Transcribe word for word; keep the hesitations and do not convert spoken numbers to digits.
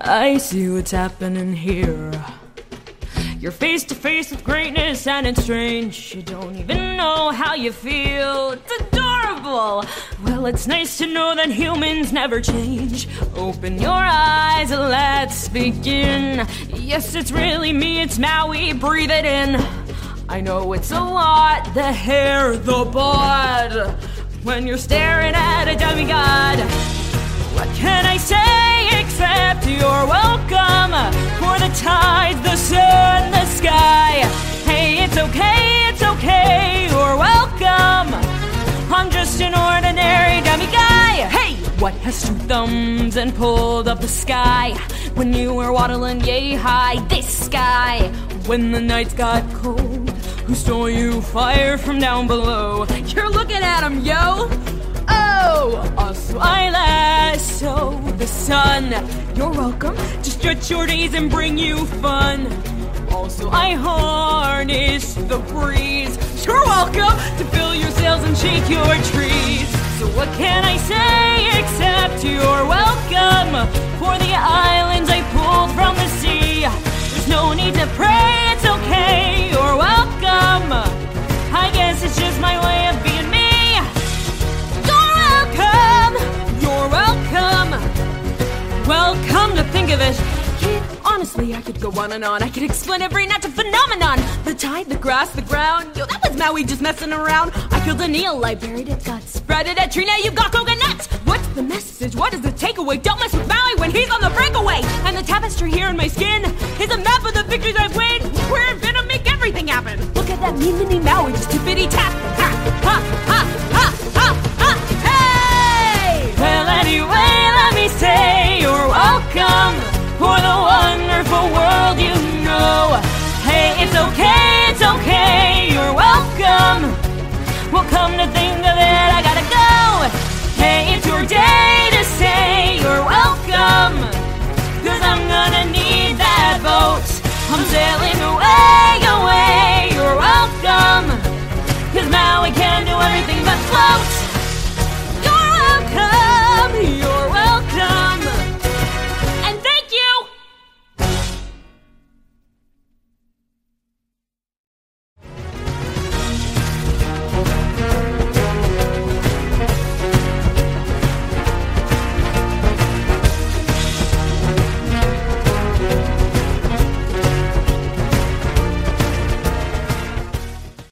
I see what's happening here. You're face to face with greatness and it's strange. You don't even know how you feel. It's adorable. Well, it's nice to know that humans never change. Open your eyes and let's begin. Yes, it's really me, it's Maui, breathe it in. I know it's a lot, the hair, the bod. When you're staring at a demigod, what can I say except you're welcome? For the tides, the sun, the sky. Hey, it's okay, it's okay, you're welcome. I'm just an ordinary dummy guy. Hey, what has two thumbs and pulled up the sky? When you were waddling yay high, this guy. When the nights got cold, who stole you fire from down below? You're looking at him, yo. Oh, also I lasso the sun. You're welcome to stretch your days and bring you fun. Also I harness the breeze. You're welcome to fill your sails and shake your trees. So what can I say except you're welcome? For the islands I pulled from the sea, there's no need to pray, it's okay, you're welcome. I guess it's just my way of being me. You're welcome. Well, come to think of it, kid, honestly, I could go on and on. I could explain every natural phenomenon. The tide, the grass, the ground. Yo, that was Maui just messing around. I killed an eel, I buried its guts, spread it at tree, now you've got coconuts. What's the message? What is the takeaway? Don't mess with Maui when he's on the breakaway. And the tapestry here in my skin is a map of the victories I've won. We're gonna make everything happen. Look at that mean mini Maui, just tippity tap. Ha, ha, ha, ha, ha, ha. Well, anyway, let me say you're welcome for the wonderful world you know. Hey, it's okay.